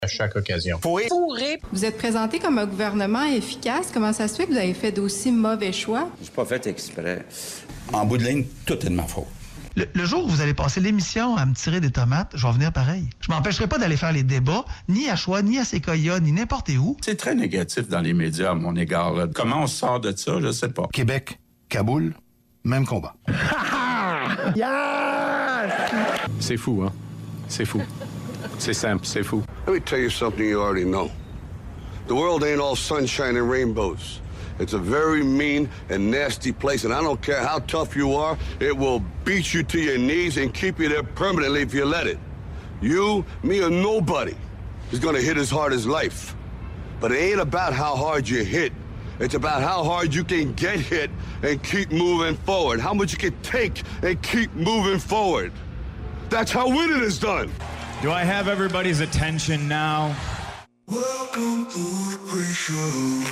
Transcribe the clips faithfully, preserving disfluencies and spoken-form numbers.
à chaque occasion. Fourré. Fourré. Vous êtes présenté comme un gouvernement efficace. Comment ça se fait que vous avez fait d'aussi mauvais choix? J'ai pas fait exprès. En bout de ligne, tout est de ma faute. Le, le jour où vous allez passer l'émission à me tirer des tomates, je vais venir pareil. Je m'empêcherai pas d'aller faire les débats, ni à Choix, ni à Séquoia, ni n'importe où. C'est très négatif dans les médias à mon égard. Là. Comment on sort de ça, je sais pas. Québec, Kaboul, même combat. Yes! C'est fou, hein? C'est fou. C'est simple, c'est fou. Let me tell you something you already know. The world ain't all sunshine and rainbows. It's a very mean and nasty place, and I don't care how tough you are, it will beat you to your knees and keep you there permanently if you let it. You, me, or nobody is gonna hit as hard as life. But it ain't about how hard you hit. It's about how hard you can get hit and keep moving forward. How much you can take and keep moving forward. That's how winning is done. Do I have everybody's attention now? Welcome to the pre-show.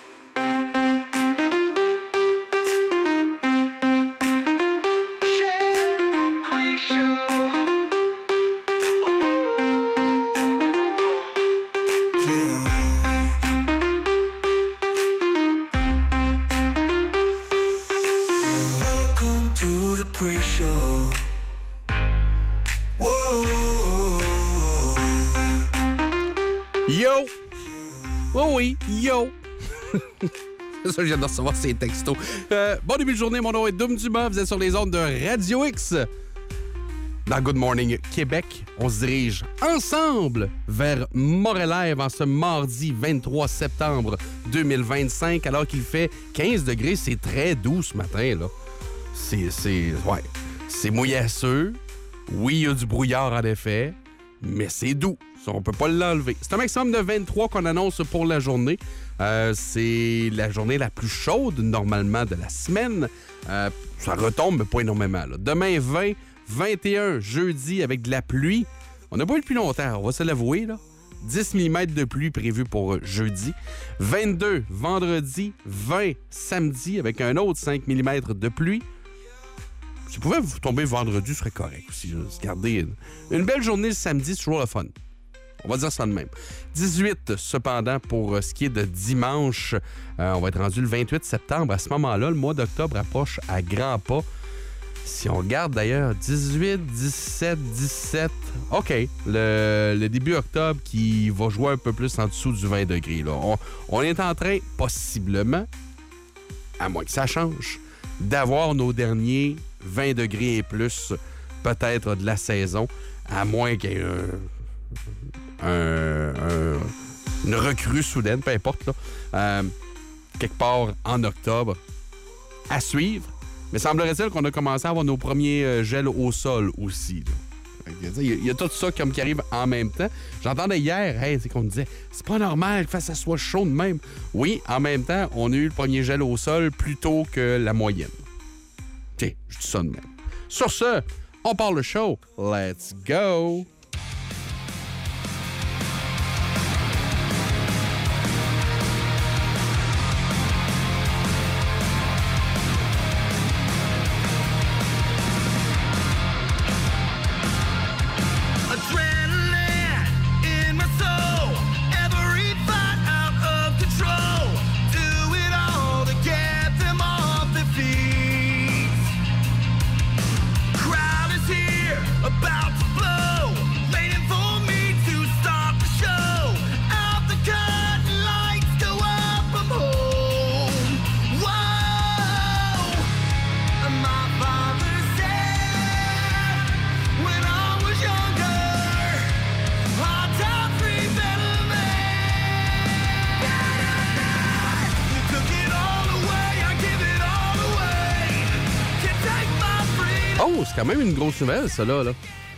Yo! Oh oui, yo! C'est ça, je viens de recevoir ces textos. Euh, bon début de journée, mon nom est Dom Dumas. Vous êtes sur les ondes de Radio X. Dans Good Morning Québec, on se dirige ensemble vers Montréal en ce mardi vingt-trois septembre deux mille vingt-cinq, alors qu'il fait quinze degrés. C'est très doux ce matin, là. C'est, c'est, ouais, c'est mouillasseux. Oui, il y a du brouillard en effet, mais c'est doux. Ça, on peut pas l'enlever. C'est un maximum de vingt-trois qu'on annonce pour la journée. Euh, c'est la journée la plus chaude, normalement, de la semaine. Euh, ça retombe, mais pas énormément. Là. Demain, vingt, vingt et un, jeudi, avec de la pluie. On n'a pas eu depuis longtemps, on va se l'avouer, là. dix millimètres de pluie prévu pour jeudi. vingt-deux, vendredi. vingt, samedi, avec un autre cinq millimètres de pluie. Si vous pouvez vous tomber vendredi, ce serait correct aussi. Regardez, une, une belle journée le samedi, c'est toujours le fun. On va dire ça de même. dix-huit, cependant, pour ce qui est de dimanche. Euh, on va être rendu le vingt-huit septembre. À ce moment-là, le mois d'octobre approche à grands pas. Si on regarde d'ailleurs, dix-huit, dix-sept, dix-sept... OK, le, le début octobre qui va jouer un peu plus en dessous du vingt degrés. Là. On, on est en train, possiblement, à moins que ça change, d'avoir nos derniers vingt degrés et plus, peut-être de la saison, à moins qu'il y ait un, un, un, une recrue soudaine, peu importe, là, euh, quelque part en octobre, à suivre. Mais semblerait-il qu'on a commencé à avoir nos premiers euh, gels au sol aussi. Là. Il y, a, il y a tout ça comme qui arrive en même temps. J'entendais hier, hey, c'est qu'on disait, c'est pas normal que ça soit chaud de même. Oui, en même temps, on a eu le premier gel au sol plus tôt que la moyenne. Tiens, je dis ça de même. Sur ce, on part le show. Let's go! C'est quand même une grosse nouvelle, ça, là. là.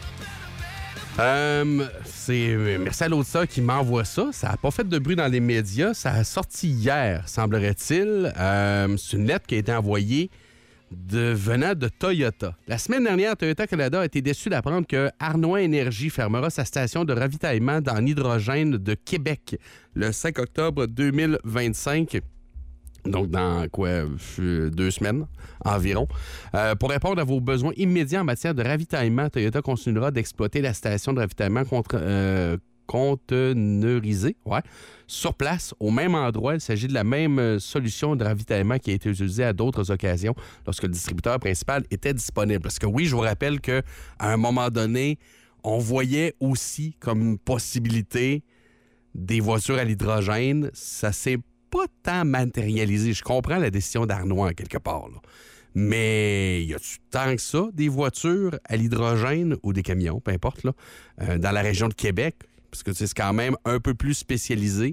Euh, c'est, merci à l'autre ça qui m'envoie ça. Ça n'a pas fait de bruit dans les médias. Ça a sorti hier, semblerait-il. Euh, c'est une lettre qui a été envoyée de, venant de Toyota. La semaine dernière, Toyota Canada a été déçu d'apprendre que Arnois Énergie fermera sa station de ravitaillement en hydrogène de Québec le cinq octobre deux mille vingt-cinq. Donc, dans quoi, deux semaines environ. Euh, pour répondre à vos besoins immédiats en matière de ravitaillement, Toyota continuera d'exploiter la station de ravitaillement contre, euh, conteneurisés, ouais, sur place, au même endroit. Il s'agit de la même solution de ravitaillement qui a été utilisée à d'autres occasions lorsque le distributeur principal était disponible. Parce que oui, je vous rappelle qu'à un moment donné, on voyait aussi comme une possibilité des voitures à l'hydrogène. Ça s'est pas tant matérialisé. Je comprends la décision d'Arnois, quelque part, là. Mais y a-tu tant que ça, des voitures à l'hydrogène ou des camions, peu importe, là, euh, dans la région de Québec? Parce que c'est quand même un peu plus spécialisé.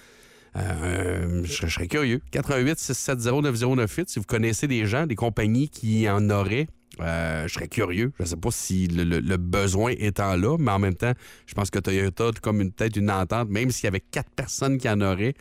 Euh, je, je serais curieux. quatre un huit six sept zéro neuf zéro neuf huit, si vous connaissez des gens, des compagnies qui en auraient, euh, je serais curieux. Je ne sais pas si le, le, le besoin étant là, mais en même temps, je pense que Toyota a comme une, peut-être une entente, même s'il y avait quatre personnes qui en auraient,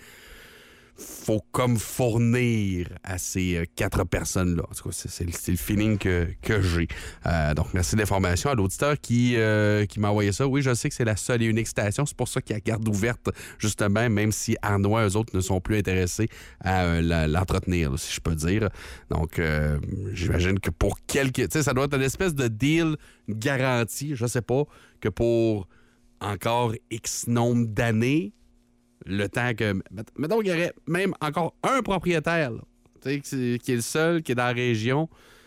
faut comme fournir à ces euh, quatre personnes-là. En tout cas, c'est, c'est, le, c'est le feeling que, que j'ai. Euh, donc, merci de l'information à l'auditeur qui, euh, qui m'a envoyé ça. Oui, je sais que c'est la seule et unique station. C'est pour ça qu'il y a garde ouverte, justement, même si Arnois, eux autres, ne sont plus intéressés à euh, la, l'entretenir, là, si je peux dire. Donc, euh, j'imagine que pour quelques... Tu sais, ça doit être une espèce de deal garanti, je sais pas, que pour encore X nombre d'années, le temps que... Mettons qu'il y aurait même encore un propriétaire, là, qui est le seul, qui est dans la région,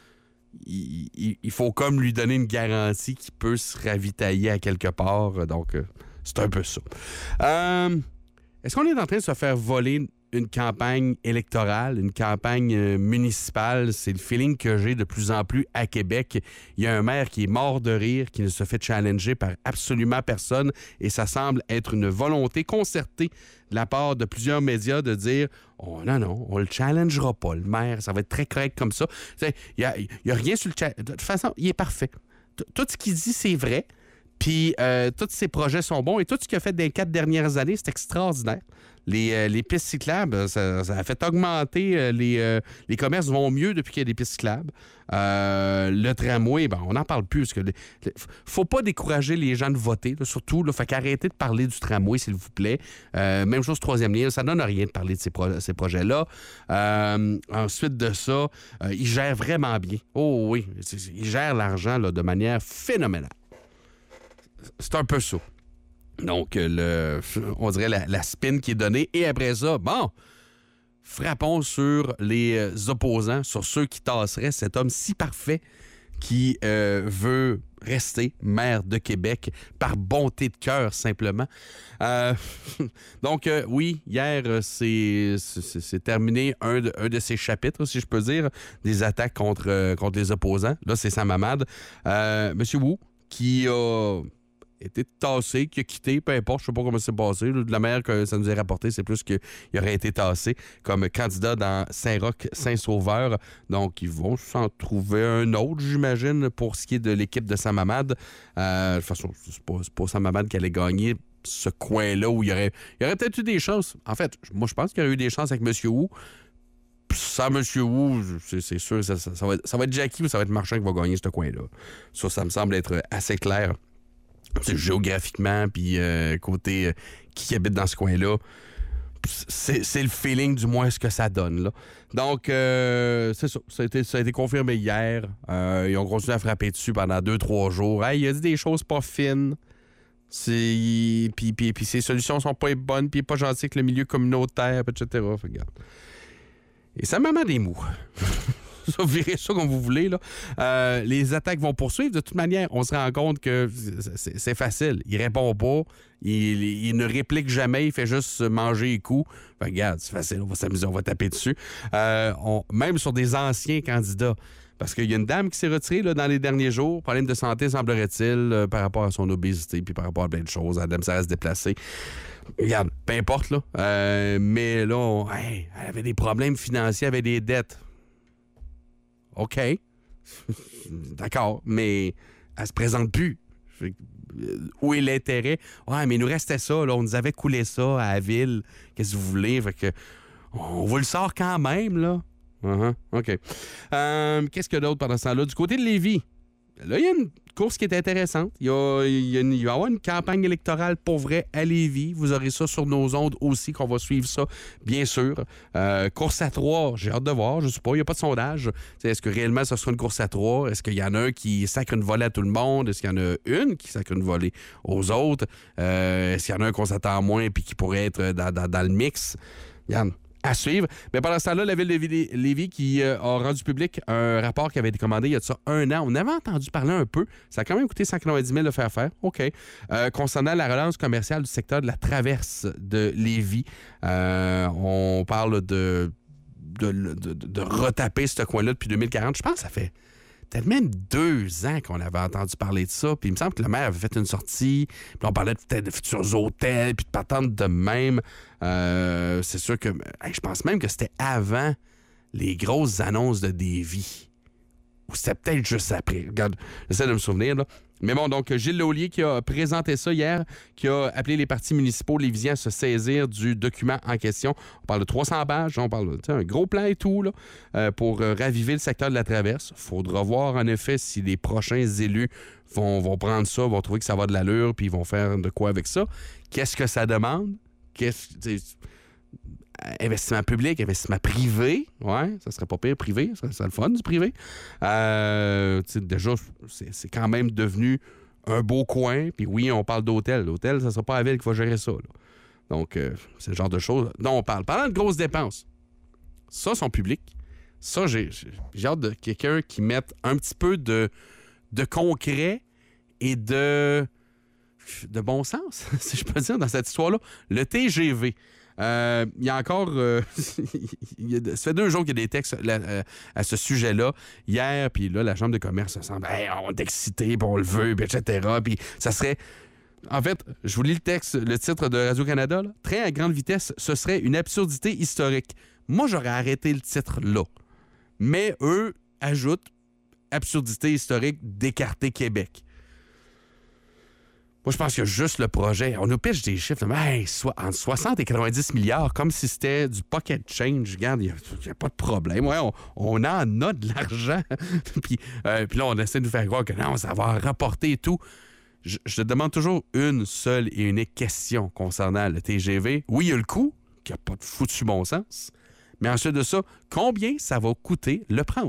il, il, il faut comme lui donner une garantie qu'il peut se ravitailler à quelque part. Donc, euh, c'est un peu ça. Euh, est-ce qu'on est en train de se faire voler une campagne électorale, une campagne euh, municipale? C'est le feeling que j'ai de plus en plus à Québec. Il y a un maire qui est mort de rire, qui ne se fait challenger par absolument personne, et ça semble être une volonté concertée de la part de plusieurs médias de dire oh, non, non, on le challengera pas, le maire, ça va être très correct comme ça. Il n'y a, y a rien sur le chat. De toute façon, il est parfait. T- tout ce qu'il dit, c'est vrai. Puis euh, tous ses projets sont bons, et tout ce qu'il a fait dans les quatre dernières années, c'est extraordinaire. Les, euh, les pistes cyclables, ça, ça a fait augmenter euh, les, euh, les commerces vont mieux depuis qu'il y a des pistes cyclables. Euh, le tramway, ben, on n'en parle plus. Il ne faut pas décourager les gens de voter, là, surtout. Il faut qu'arrêter de parler du tramway, s'il vous plaît. Euh, même chose, troisième lien, ça ne donne rien de parler de ces, pro- ces projets-là. Euh, ensuite de ça, euh, ils gèrent vraiment bien. Oh oui, ils gèrent l'argent là, de manière phénoménale. C'est un peu ça. Donc, le, on dirait la, la spin qui est donnée. Et après ça, bon, frappons sur les opposants, sur ceux qui tasseraient cet homme si parfait qui euh, veut rester maire de Québec par bonté de cœur, simplement. Euh, donc, euh, oui, hier, c'est, c'est, c'est terminé un de, un de ces chapitres, si je peux dire, des attaques contre, euh, contre les opposants. Là, c'est Sam Hamad. Euh, Monsieur Wu, qui a... été tassé, qui a quitté, peu importe, je sais pas comment c'est passé. De la manière que ça nous est rapporté, c'est plus qu'il aurait été tassé comme candidat dans Saint-Roch-Saint-Sauveur. Donc, ils vont s'en trouver un autre, j'imagine, pour ce qui est de l'équipe de Sam Hamad. Euh, de toute façon, c'est pas, c'est pas Sam Hamad qui allait gagner ce coin-là où il y aurait, il y aurait peut-être eu des chances. En fait, moi, je pense qu'il y aurait eu des chances avec M. Wu. Sans M. Wu, c'est, c'est sûr, ça, ça, ça, va être, ça va être Jackie ou ça va être Marchand qui va gagner ce coin-là. Ça, ça me semble être assez clair. C'est géographiquement, puis euh, côté euh, qui habite dans ce coin-là, c'est, c'est le feeling du moins ce que ça donne. Là. Donc, euh, c'est ça. Ça a, été, ça a été confirmé hier. Euh, ils ont continué à frapper dessus pendant deux, trois jours. Hey, il a dit des choses pas fines. C'est... Puis, puis, puis ses solutions sont pas bonnes, puis il est pas gentil avec le milieu communautaire, et cetera. Fait, regarde. Et ça m'a des mous. Ça, virez ça comme vous voulez. Là. Euh, les attaques vont poursuivre. De toute manière, on se rend compte que c'est, c'est facile. Il répond pas. Il, il ne réplique jamais. Il fait juste manger les coups. Fait, regarde, c'est facile. On va s'amuser. On va taper dessus. Euh, on, même sur des anciens candidats. Parce qu'il y a une dame qui s'est retirée là, dans les derniers jours. Problème de santé, semblerait-il, euh, par rapport à son obésité puis par rapport à plein de choses. La dame, ça reste déplacée. Regarde, peu importe. Là. Euh, mais là, on, hey, elle avait des problèmes financiers, elle avait des dettes. OK. D'accord, mais elle se présente plus. Fait, euh, où est l'intérêt? Ouais, mais il nous restait ça, là. On nous avait coulé ça à la ville. Qu'est-ce que vous voulez? Fait que on vous le sort quand même, là. Uh-huh. OK. Euh, qu'est-ce qu'il y a d'autre pendant ce temps-là? Du côté de Lévis, là, il y a une course qui est intéressante. Il, y a, il, y a une, il va y avoir une campagne électorale pour vrai à Lévis. Vous aurez ça sur nos ondes aussi, qu'on va suivre ça, bien sûr. Euh, course à trois, j'ai hâte de voir. Je ne sais pas, il n'y a pas de sondage. T'sais, est-ce que réellement ce sera une course à trois? Est-ce qu'il y en a un qui sacre une volée à tout le monde? Est-ce qu'il y en a une qui sacre une volée aux autres? Euh, est-ce qu'il y en a un qu'on s'attend moins et qui pourrait être dans, dans, dans le mix? Yann, à suivre. Mais pendant ce temps-là, la Ville de Lévis qui euh, a rendu public un rapport qui avait été commandé il y a de ça un an. On avait entendu parler un peu. Ça a quand même coûté cent quatre-vingt-dix mille de faire faire. OK. Euh, concernant la relance commerciale du secteur de la traverse de Lévis, euh, on parle de, de, de, de retaper ce coin-là depuis deux mille quarante. Je pense que ça fait peut-être même deux ans qu'on avait entendu parler de ça. Puis il me semble que le maire avait fait une sortie. Puis on parlait peut-être de futurs hôtels, puis de patentes de même. Euh, c'est sûr que... Hey, je pense même que c'était avant les grosses annonces de Lévis. Ou c'était peut-être juste après. Regarde, j'essaie de me souvenir, là. Mais bon, donc, Gilles Laulier qui a présenté ça hier, qui a appelé les partis municipaux lévisiens à se saisir du document en question. On parle de trois cents pages, on parle d'un gros plan et tout, là, euh, pour euh, raviver le secteur de la traverse. Il faudra voir, en effet, si les prochains élus vont, vont prendre ça, vont trouver que ça va de l'allure, puis ils vont faire de quoi avec ça. Qu'est-ce que ça demande? Qu'est-ce... Investissement public, investissement privé, ouais, ça serait pas pire, privé, ça serait le fun du privé. Euh, déjà, c'est, c'est quand même devenu un beau coin, puis oui, on parle d'hôtel. L'hôtel, ça sera pas la ville qui va gérer ça, là. Donc, euh, c'est le genre de choses dont on parle. Parlant de grosses dépenses, ça, son public, ça, j'ai, j'ai hâte de quelqu'un qui mette un petit peu de, de concret et de, de bon sens, si je peux dire, dans cette histoire-là. Le T G V. Euh, il y a encore... Euh, il y a, ça fait deux jours qu'il y a des textes là, euh, à ce sujet-là. Hier, puis là, la Chambre de commerce se semble... Hey, on est excité, puis on le veut, puis et cetera. Puis ça serait... En fait, je vous lis le texte, le titre de Radio-Canada. Là. Train à grande vitesse, ce serait une absurdité historique. Moi, j'aurais arrêté le titre là. Mais eux ajoutent absurdité historique d'écarter Québec. Moi, je pense que juste le projet, on nous pitche des chiffres, hey, so, entre soixante et quatre-vingt-dix milliards, comme si c'était du pocket change. Regarde, il n'y a, a pas de problème. Ouais, on, on en a de l'argent. puis, euh, puis là, on essaie de nous faire croire que non, ça va rapporter et tout. Je, je te demande toujours une seule et unique question concernant le T G V. Oui, il y a le coût, qui n'a pas de foutu bon sens. Mais ensuite de ça, combien ça va coûter le prendre?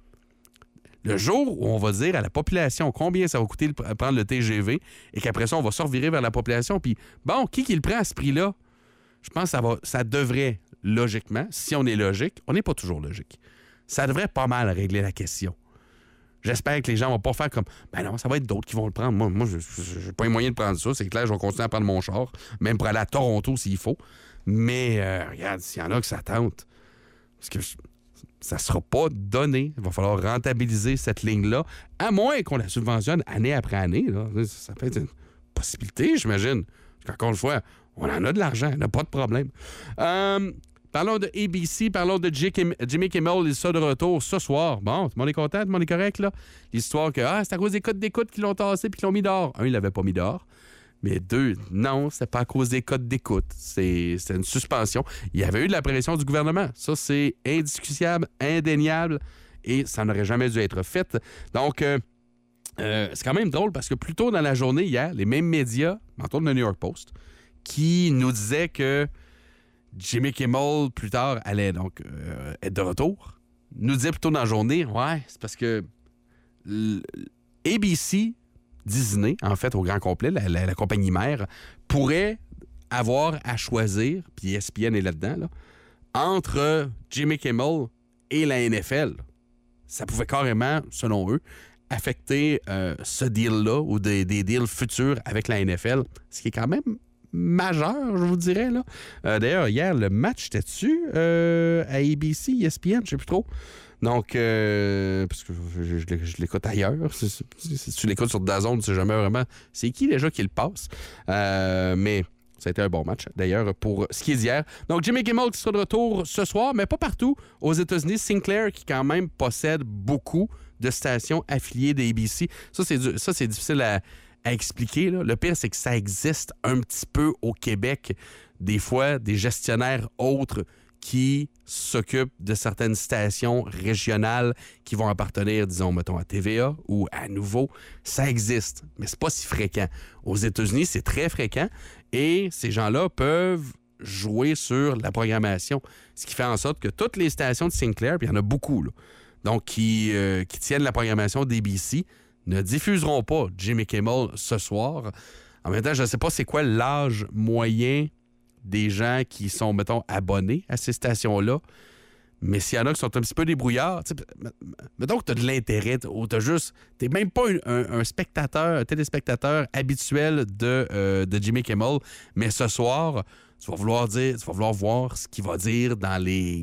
Le jour où on va dire à la population combien ça va coûter de prendre le T G V et qu'après ça, on va se revirer vers la population, puis bon, qui qui le prend à ce prix-là? Je pense que ça, va, ça devrait, logiquement, si on est logique, on n'est pas toujours logique, ça devrait pas mal régler la question. J'espère que les gens vont pas faire comme « Ben non, ça va être d'autres qui vont le prendre. Moi, moi je n'ai pas les moyens de prendre ça. C'est clair, je vais continuer à prendre mon char, même pour aller à Toronto s'il faut. Mais euh, regarde, s'il y en a que ça tente, parce que... Je, ça ne sera pas donné. Il va falloir rentabiliser cette ligne-là, à moins qu'on la subventionne année après année. Là. Ça peut être une possibilité, j'imagine. Encore une fois, on en a de l'argent, on n'a pas de problème. Euh, parlons de A B C, parlons de Jimmy Kimmel, il sera de retour ce soir. Bon, tout le monde est content, tout le monde est correct, là. L'histoire que ah, c'est à cause des codes d'écoute qui l'ont tassé et qui l'ont mis dehors. Un, il l'avait pas mis dehors. Mais deux, non, c'est pas à cause des codes d'écoute. C'est, c'est une suspension. Il y avait eu de la pression du gouvernement. Ça, c'est indiscutable, indéniable, et ça n'aurait jamais dû être fait. Donc, euh, euh, c'est quand même drôle parce que plus tôt dans la journée, hier, les mêmes médias, entre autres le New York Post, qui nous disaient que Jimmy Kimmel, plus tard, allait donc euh, être de retour, nous disait plus tôt dans la journée, ouais, c'est parce que A B C... Disney, en fait, au grand complet, la, la, la compagnie mère, pourrait avoir à choisir, puis E S P N est là-dedans, là, entre Jimmy Kimmel et la N F L. Ça pouvait carrément, selon eux, affecter euh, ce deal-là ou des, des deals futurs avec la N F L, ce qui est quand même majeur, je vous dirais. Là. Euh, d'ailleurs, hier, le match était-tu euh, à A B C, E S P N, je sais plus trop. Donc, euh, parce que je, je, je, je l'écoute ailleurs. Si, si, si tu l'écoutes sur DAZN, tu ne sais jamais vraiment c'est qui déjà qui le passe. Euh, mais ça a été un bon match, d'ailleurs, pour ce qui est d'hier. Donc, Jimmy Kimmel qui sera de retour ce soir, mais pas partout. Aux États-Unis, Sinclair qui quand même possède beaucoup de stations affiliées d'A B C. Ça, c'est, ça, c'est difficile à, à expliquer. Là. Le pire, c'est que ça existe un petit peu au Québec. Des fois, des gestionnaires autres qui s'occupe de certaines stations régionales qui vont appartenir, disons, mettons, à T V A ou à Nouveau. Ça existe, mais c'est pas si fréquent. Aux États-Unis, c'est très fréquent et ces gens-là peuvent jouer sur la programmation, ce qui fait en sorte que toutes les stations de Sinclair, puis il y en a beaucoup, là, donc qui, euh, qui tiennent la programmation d'A B C, ne diffuseront pas Jimmy Kimmel ce soir. En même temps, je ne sais pas c'est quoi l'âge moyen des gens qui sont, mettons, abonnés à ces stations-là. Mais s'il y en a qui sont un petit peu débrouillards, mettons que tu as de l'intérêt ou tu juste. Tu n'es même pas un, un, un spectateur, un téléspectateur habituel de, euh, de Jimmy Kimmel, mais ce soir, tu vas vouloir dire, tu vas vouloir voir ce qu'il va dire dans les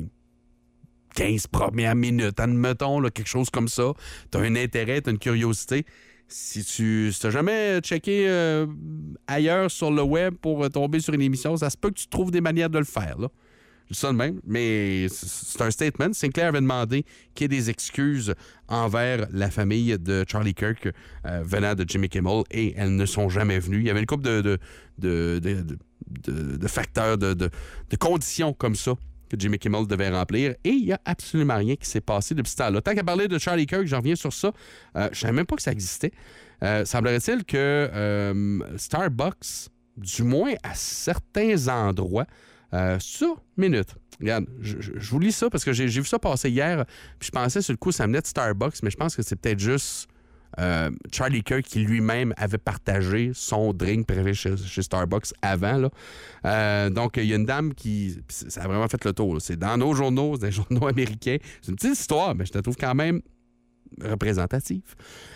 quinze premières minutes, admettons, là, quelque chose comme ça. Tu as un intérêt, tu as une curiosité. Si tu n'as jamais checké euh, ailleurs sur le web pour tomber sur une émission, ça se peut que tu trouves des manières de le faire, là. Je dis ça de même, mais c'est un statement. Sinclair avait demandé qu'il y ait des excuses envers la famille de Charlie Kirk euh, venant de Jimmy Kimmel et elles ne sont jamais venues. Il y avait une couple de, de, de, de, de, de, de facteurs, de, de, de conditions comme ça que Jimmy Kimmel devait remplir et il n'y a absolument rien qui s'est passé depuis ce temps-là. Tant qu'à parler de Charlie Kirk, j'en reviens sur ça. Euh, je ne savais même pas que ça existait. Euh, semblerait-il que euh, Starbucks, du moins à certains endroits, Euh, ça, minute. Regarde, je, je, je vous lis ça parce que j'ai, j'ai vu ça passer hier. Puis je pensais sur le coup, ça venait de Starbucks, mais je pense que c'est peut-être juste euh, Charlie Kirk qui lui-même avait partagé son drink préféré chez, chez Starbucks avant. Là. Euh, donc, il y a une dame qui. Ça a vraiment fait le tour. Là. C'est dans nos journaux, c'est des journaux américains. C'est une petite histoire, mais je la trouve quand même représentative.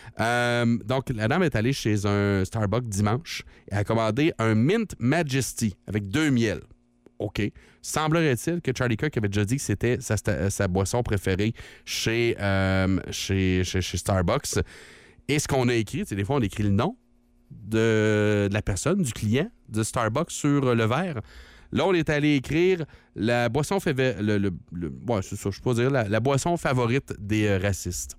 Euh, donc, la dame est allée chez un Starbucks dimanche et a commandé un Mint Majesty avec deux miels. OK. Semblerait-il que Charlie Kirk avait déjà dit que c'était sa, sa boisson préférée chez, euh, chez, chez, chez Starbucks. Et ce qu'on a écrit, c'est des fois, on écrit le nom de, de la personne, du client de Starbucks sur le verre. Là, on est allé écrire la boisson favorite, le, le, le, ouais, c'est ça, je peux pas dire, la, la boisson favorite des euh, racistes.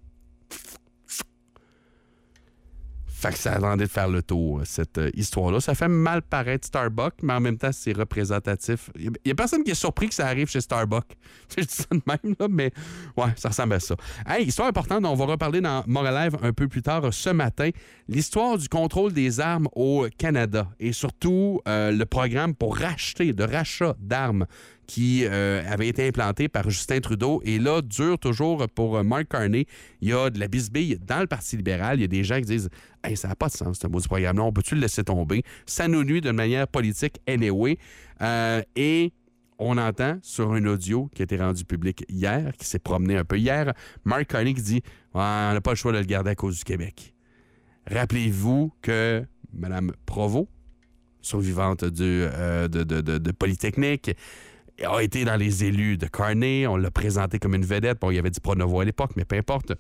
Fait que ça a tenté de faire le tour, cette euh, histoire-là. Ça fait mal paraître Starbucks, mais en même temps, c'est représentatif. Il n'y a, a personne qui est surpris que ça arrive chez Starbucks. Je dis ça de même, là, mais ouais, ça ressemble à ça. Hey, histoire importante, on va reparler dans Moralive un peu plus tard ce matin. L'histoire du contrôle des armes au Canada et surtout euh, le programme pour racheter, de rachat d'armes qui euh, avait été implanté par Justin Trudeau. Et là, dure toujours pour Mark Carney. Il y a de la bisbille dans le Parti libéral. Il y a des gens qui disent « Hey, ça n'a pas de sens, ce mot du programme-là. On peut-tu le laisser tomber? » Ça nous nuit de manière politique anyway. Euh, et on entend sur un audio qui a été rendu public hier, qui s'est promené un peu hier, Mark Carney qui dit « On n'a pas le choix de le garder à cause du Québec. » Rappelez-vous que Mme Provost, survivante du, euh, de, de, de, de Polytechnique, a été dans les élus de Carney. On l'a présenté comme une vedette. Bon, il y avait du Pronovo à l'époque, mais peu importe.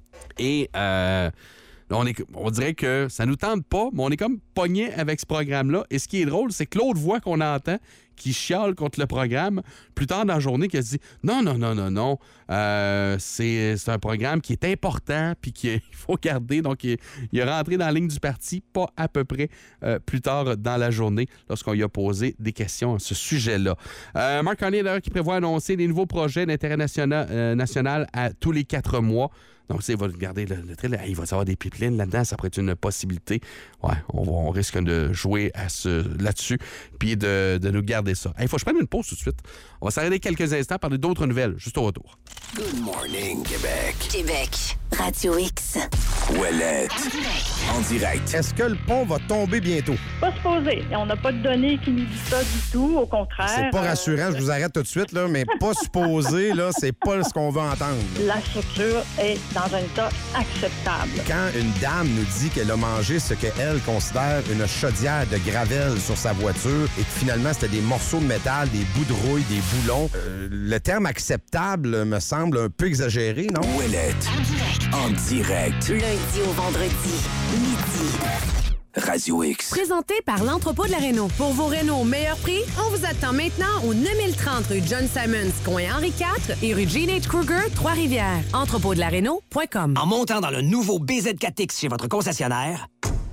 Et euh, on, est, on dirait que ça nous tente pas, mais on est comme pogné avec ce programme-là. Et ce qui est drôle, c'est que l'autre voix qu'on entend, qui chiale contre le programme, plus tard dans la journée, qui a dit « Non, non, non, non, non, euh, c'est, c'est un programme qui est important puis qu'il faut garder. » Donc, il, il est rentré dans la ligne du parti, pas à peu près euh, plus tard dans la journée, lorsqu'on lui a posé des questions à ce sujet-là. Euh, Mark Carney, d'ailleurs, qui prévoit annoncer des nouveaux projets d'intérêt national, euh, national à tous les quatre mois. Donc, il va garder le, le trail. Il va y avoir des pipelines là-dedans. Ça pourrait être une possibilité. Ouais, on, va, on risque de jouer à ce, là-dessus puis de, de nous garder ça. Il hey, faut que je prenne une pause tout de suite. On va s'arrêter quelques instants, parler d'autres nouvelles, juste au retour. Good morning, Québec. Québec. Radio X. Ouellette. En direct. Est-ce que le pont va tomber bientôt? Pas supposé. On n'a pas de données qui nous disent ça du tout. Au contraire. C'est pas rassurant. Euh... Je vous arrête tout de suite, là, mais pas supposé, là, c'est pas ce qu'on veut entendre. La structure est dans un état acceptable. Quand une dame nous dit qu'elle a mangé ce qu'elle considère une chaudière de gravelle sur sa voiture et que finalement c'était des morceaux de métal, des bouts de rouille, des boulons, euh, le terme acceptable me semble un peu exagéré, non? Ouellette. En direct. Lundi au vendredi, midi. Radio X. Présenté par l'Entrepôt de la Réno. Pour vos Rénaux au meilleur prix, on vous attend maintenant au neuf mille trente rue John Simons, coin Henri quatre et rue Gene H. Kruger, Trois-Rivières. entrepôt de la réno point com. En montant dans le nouveau B Z quatre X chez votre concessionnaire,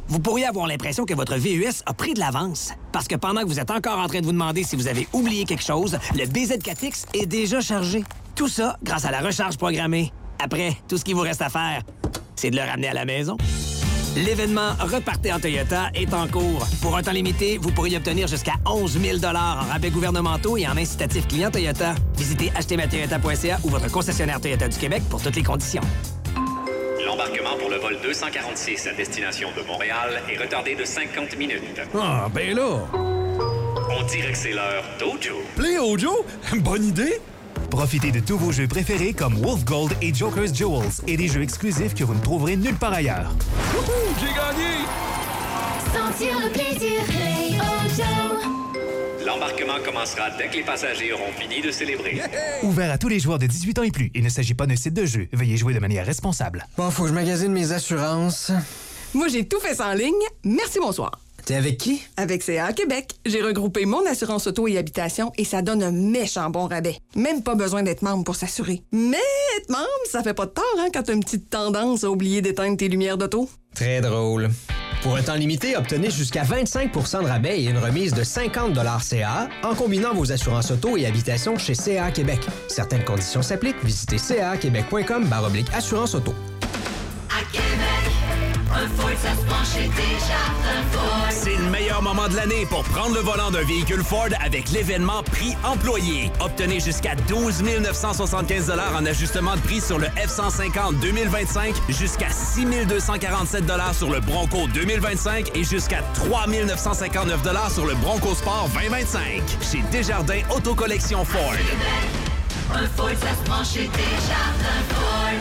vous pourriez avoir l'impression que votre V U S a pris de l'avance. Parce que pendant que vous êtes encore en train de vous demander si vous avez oublié quelque chose, le B Z quatre X est déjà chargé. Tout ça grâce à la recharge programmée. Après, tout ce qu'il vous reste à faire, c'est de le ramener à la maison. L'événement Repartez en Toyota est en cours. Pour un temps limité, vous pourriez obtenir jusqu'à onze mille dollars en rabais gouvernementaux et en incitatifs clients Toyota. Visitez acheter ma toyota point c a ou votre concessionnaire Toyota du Québec pour toutes les conditions. L'embarquement pour le vol deux cent quarante-six à destination de Montréal est retardé de cinquante minutes. Ah, ben là! On dirait que c'est l'heure d'Ojo. Play Ojo? Bonne idée! Profitez de tous vos jeux préférés comme Wolf Gold et Joker's Jewels et des jeux exclusifs que vous ne trouverez nulle part ailleurs. Wouhou! J'ai gagné! Sentir le plaisir, Play Ojo. L'embarquement commencera dès que les passagers auront fini de célébrer. Yeah! Ouvert à tous les joueurs de dix-huit ans et plus. Il ne s'agit pas d'un site de jeu. Veuillez jouer de manière responsable. Bon, faut que je magasine mes assurances. Moi, j'ai tout fait ça en ligne. Merci, bonsoir. T'es avec qui? Avec C A Québec. J'ai regroupé mon assurance auto et habitation et ça donne un méchant bon rabais. Même pas besoin d'être membre pour s'assurer. Mais être membre, ça fait pas de tort, hein, quand t'as une petite tendance à oublier d'éteindre tes lumières d'auto. Très drôle. Pour un temps limité, obtenez jusqu'à vingt-cinq pour cent de rabais et une remise de cinquante dollars C A en combinant vos assurances auto et habitation chez C A Québec. Certaines conditions s'appliquent. Visitez c a québec point com barre oblique assurance auto. À Québec, un Ford, ça se prend chez Desjardins Ford. C'est le meilleur moment de l'année pour prendre le volant d'un véhicule Ford avec l'événement Prix Employé. Obtenez jusqu'à douze mille neuf cent soixante-quinze dollars en ajustement de prix sur le F cent cinquante deux mille vingt-cinq, jusqu'à six mille deux cent quarante-sept dollars sur le Bronco deux mille vingt-cinq et jusqu'à trois mille neuf cent cinquante-neuf dollars sur le Bronco Sport vingt vingt-cinq. Chez Desjardins Autocollection Ford. Un Ford, ça se prend chez Desjardins Ford.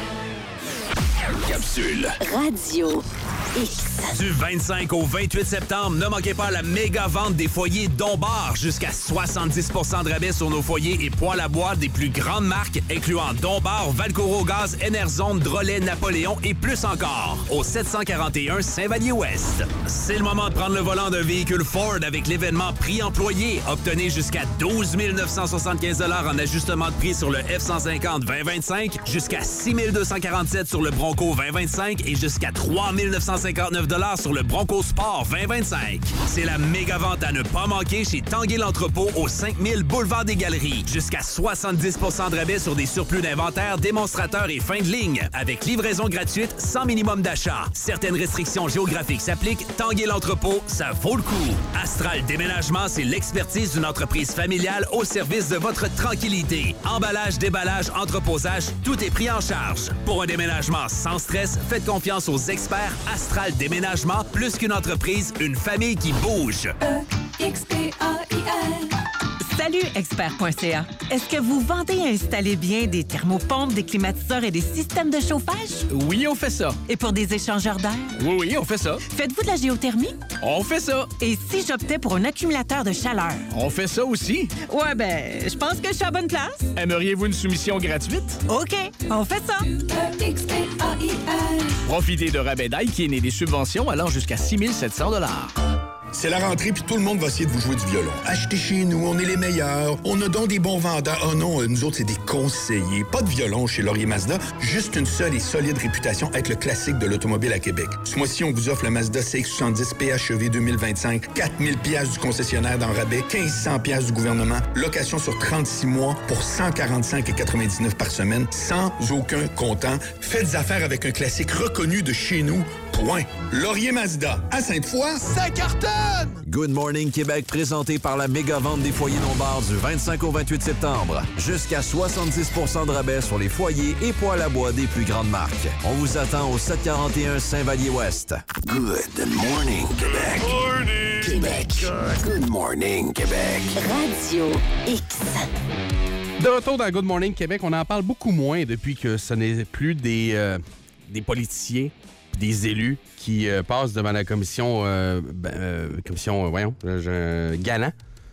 Capsule. Radio X. Du vingt-cinq au vingt-huit septembre, ne manquez pas la méga vente des foyers Dombart. Jusqu'à soixante-dix pour cent de rabais sur nos foyers et poêles à bois des plus grandes marques, incluant Dombart, Valcoro Gaz, Enerzone, Drolet, Napoléon et plus encore. Au sept cent quarante et un Saint-Vallier-Ouest. C'est le moment de prendre le volant d'un véhicule Ford avec l'événement Prix Employé. Obtenez jusqu'à douze mille neuf cent soixante-quinze dollars en ajustement de prix sur le F cent cinquante vingt vingt-cinq, jusqu'à six mille deux cent quarante-sept sur le Bronco vingt vingt-cinq et jusqu'à trois mille neuf cent cinquante-neuf dollars sur le Bronco Sport vingt vingt-cinq. C'est la méga vente à ne pas manquer chez Tanguay l'Entrepôt au cinq mille Boulevard des Galeries. Jusqu'à soixante-dix pour cent de rabais sur des surplus d'inventaire, démonstrateurs et fin de ligne. Avec livraison gratuite sans minimum d'achat. Certaines restrictions géographiques s'appliquent. Tanguay l'Entrepôt, ça vaut le coup. Astral Déménagement, c'est l'expertise d'une entreprise familiale au service de votre tranquillité. Emballage, déballage, entreposage, tout est pris en charge. Pour un déménagement sans stress, faites confiance aux experts Astral Déménagement, plus qu'une entreprise, une famille qui bouge. E X P A I L. Salut, expert point c a. Est-ce que vous vendez et installez bien des thermopompes, des climatiseurs et des systèmes de chauffage? Oui, on fait ça. Et pour des échangeurs d'air? Oui, oui, on fait ça. Faites-vous de la géothermie? On fait ça. Et si j'optais pour un accumulateur de chaleur? On fait ça aussi. Ouais, ben, je pense que je suis à bonne place. Aimeriez-vous une soumission gratuite? OK, on fait ça. E X P A I L. Profitez de rabais Daikin et des subventions allant jusqu'à six mille sept cents dollars. C'est la rentrée, puis tout le monde va essayer de vous jouer du violon. Achetez chez nous, on est les meilleurs. On a donc des bons vendeurs. Oh non, nous autres, c'est des conseillers. Pas de violon chez Laurier Mazda, juste une seule et solide réputation avec le classique de l'automobile à Québec. Ce mois-ci, on vous offre le Mazda C X soixante-dix P H E V deux mille vingt-cinq, quatre mille dollars du concessionnaire dans rabais, mille cinq cents dollars du gouvernement, location sur trente-six mois pour cent quarante-cinq virgule quatre-vingt-dix-neuf par semaine, sans aucun comptant. Faites affaire avec un classique reconnu de chez nous. Point. Laurier Mazda, à Sainte-Foy, ça cartonne! Good Morning Québec, présenté par la méga vente des foyers Dombart du vingt-cinq au vingt-huit septembre. Jusqu'à soixante-dix pour cent de rabais sur les foyers et poêles à bois des plus grandes marques. On vous attend au sept cent quarante et un Saint-Vallier-Ouest. Good Morning Québec. Morning. Québec. Good Morning Québec. Radio X. De retour dans Good Morning Québec, on en parle beaucoup moins depuis que ce n'est plus des, euh, des politiciens, des élus qui euh, passent devant la commission, euh, ben, euh, commission, euh, voyons, euh, Galant,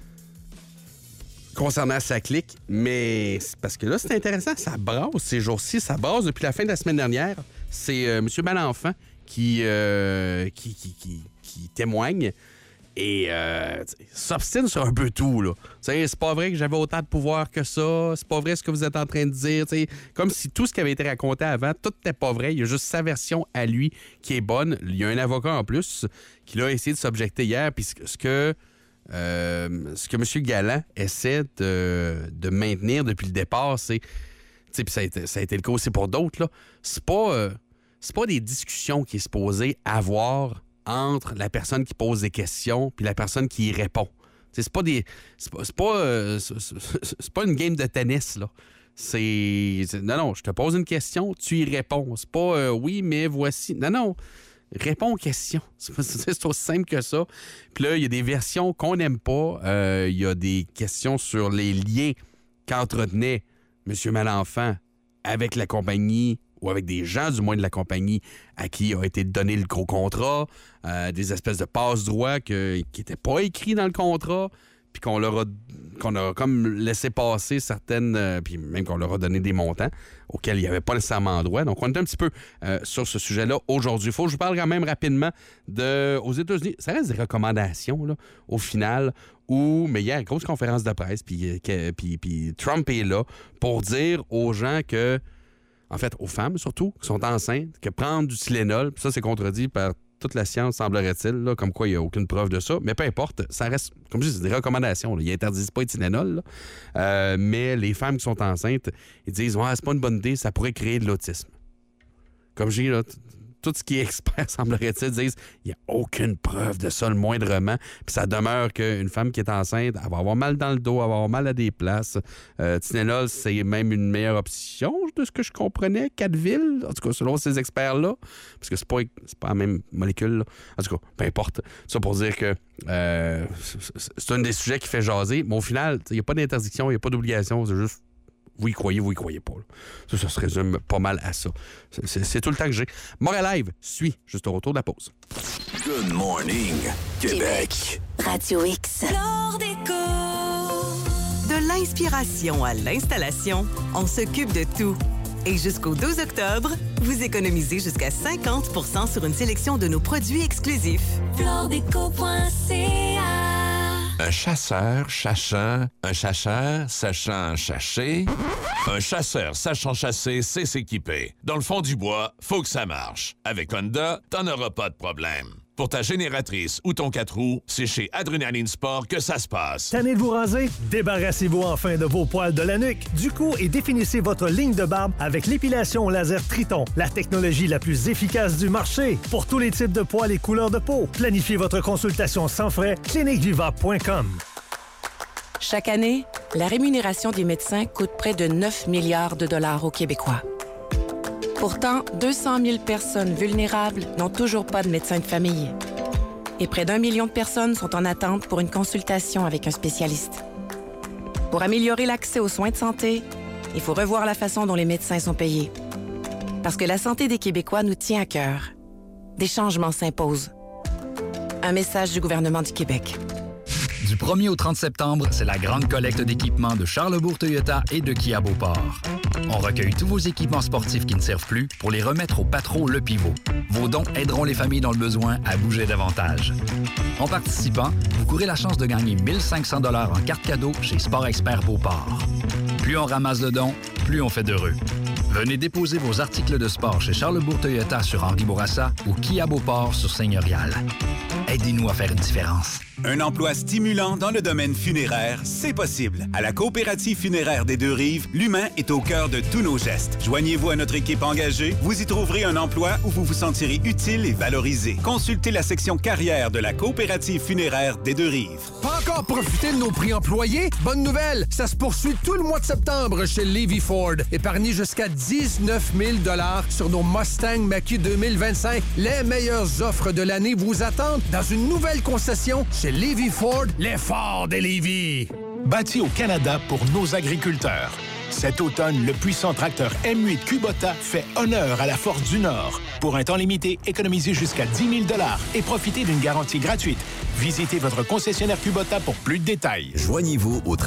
concernant sa clique. Mais c'est parce que là, c'est intéressant, ça brasse ces jours-ci, ça brasse depuis la fin de la semaine dernière. C'est euh, M. Malenfant qui, euh, qui, qui, qui, qui témoigne. et euh, s'obstine sur un peu tout. Là. C'est pas vrai que j'avais autant de pouvoir que ça. C'est pas vrai ce que vous êtes en train de dire. T'sais, comme si tout ce qui avait été raconté avant, tout n'était pas vrai. Il y a juste sa version à lui qui est bonne. Il y a un avocat en plus qui a essayé de s'objecter hier. Puis ce que, euh, ce que M. Galland essaie de, de maintenir depuis le départ, c'est... Puis ça a été, ça a été le cas aussi pour d'autres. Là. C'est pas, euh, c'est pas des discussions qui est supposé avoir entre la personne qui pose des questions puis la personne qui y répond. T'sais, c'est pas des. C'est pas, c'est pas, euh, c'est, c'est pas une game de tennis, là. C'est, c'est. Non, non, je te pose une question, tu y réponds. C'est pas euh, oui, mais voici. Non, non. Réponds aux questions. C'est, c'est, c'est aussi simple que ça. Puis là, il y a des versions qu'on n'aime pas. Il euh, y a des questions sur les liens qu'entretenait M. Malenfant avec la compagnie ou avec des gens, du moins de la compagnie, à qui a été donné le gros contrat, euh, des espèces de passe-droits que, qui n'étaient pas écrits dans le contrat, puis qu'on leur a, qu'on a comme laissé passer certaines, euh, puis même qu'on leur a donné des montants auxquels il n'y avait pas nécessairement droit. Donc, on est un petit peu euh, sur ce sujet-là aujourd'hui. Il faut que je vous parle quand même rapidement de... Aux États-Unis, ça reste des recommandations, là, au final, où... Mais hier, grosse conférence de presse, puis, puis, puis Trump est là pour dire aux gens que... En fait, aux femmes surtout, qui sont enceintes, que prendre du Tylenol, puis ça, c'est contredit par toute la science, semblerait-il, là, comme quoi il n'y a aucune preuve de ça. Mais peu importe, ça reste, comme je dis, c'est des recommandations. Là. Ils n'interdisent pas le Tylenol. Là. Euh, mais les femmes qui sont enceintes, ils disent ouais, c'est pas une bonne idée, ça pourrait créer de l'autisme. Comme je dis, là, t- tout ce qui est expert, semblerait-il, disent il n'y a aucune preuve de ça, le moindrement. Puis ça demeure qu'une femme qui est enceinte, elle va avoir mal dans le dos, elle va avoir mal à des places. Euh, Tylenol, c'est même une meilleure option, de ce que je comprenais, qu'Advil, en tout cas, selon ces experts-là, parce que c'est pas, c'est pas la même molécule, là. En tout cas, peu importe. Ça pour dire que euh, c'est un des sujets qui fait jaser, mais au final, il n'y a pas d'interdiction, il n'y a pas d'obligation, c'est juste vous y croyez, vous y croyez pas. Là. Ça, ça se résume pas mal à ça. C'est, c'est, c'est tout le temps que j'ai. Montréal Live suit juste au retour de la pause. Good morning, Québec. Radio X. De l'inspiration à l'installation, on s'occupe de tout. Et jusqu'au douze octobre, vous économisez jusqu'à cinquante pour cent sur une sélection de nos produits exclusifs. Flordeco point c a. Un chasseur chachant, un chacheur sachant chasser. Un chasseur sachant chasser, c'est s'équiper. Dans le fond du bois, faut que ça marche. Avec Honda, t'en auras pas de problème. Pour ta génératrice ou ton quatre roues, c'est chez Adrenaline Sport que ça se passe. Tanné de vous raser? Débarrassez-vous enfin de vos poils de la nuque, du cou et définissez votre ligne de barbe avec l'épilation laser Triton, la technologie la plus efficace du marché. Pour tous les types de poils et couleurs de peau, planifiez votre consultation sans frais, clinique viva point com. Chaque année, la rémunération des médecins coûte près de neuf milliards de dollars aux Québécois. Pourtant, deux cent mille personnes vulnérables n'ont toujours pas de médecin de famille. Et près d'un million de personnes sont en attente pour une consultation avec un spécialiste. Pour améliorer l'accès aux soins de santé, il faut revoir la façon dont les médecins sont payés. Parce que la santé des Québécois nous tient à cœur. Des changements s'imposent. Un message du gouvernement du Québec. Du premier au trente septembre, c'est la grande collecte d'équipements de Charlesbourg Toyota et de Kia Beauport. On recueille tous vos équipements sportifs qui ne servent plus pour les remettre au Patro Le Pivot. Vos dons aideront les familles dans le besoin à bouger davantage. En participant, vous courez la chance de gagner mille cinq cents dollars en carte cadeau chez Sport Expert Beauport. Plus on ramasse de dons, plus on fait d'heureux. Venez déposer vos articles de sport chez Charlesbourg Toyota sur Henri Bourassa ou Kia Beauport sur Seigneurial. Aidez-nous à faire une différence. Un emploi stimulant dans le domaine funéraire, c'est possible. À la Coopérative funéraire des Deux-Rives, l'humain est au cœur de tous nos gestes. Joignez-vous à notre équipe engagée, vous y trouverez un emploi où vous vous sentirez utile et valorisé. Consultez la section carrière de la Coopérative funéraire des Deux-Rives. Pas encore profité de nos prix employés? Bonne nouvelle! Ça se poursuit tout le mois de septembre chez Levy Ford. Épargnez jusqu'à dix-neuf mille dollars sur nos Mustang Mach-E deux mille vingt-cinq. Les meilleures offres de l'année vous attendent dans une nouvelle concession chez Levy Ford, les Fords de Lévis. Bâti au Canada pour nos agriculteurs. Cet automne, le puissant tracteur M huit Kubota fait honneur à la force du Nord. Pour un temps limité, économisez jusqu'à dix mille dollars et profitez d'une garantie gratuite. Visitez votre concessionnaire Kubota pour plus de détails. Joignez-vous au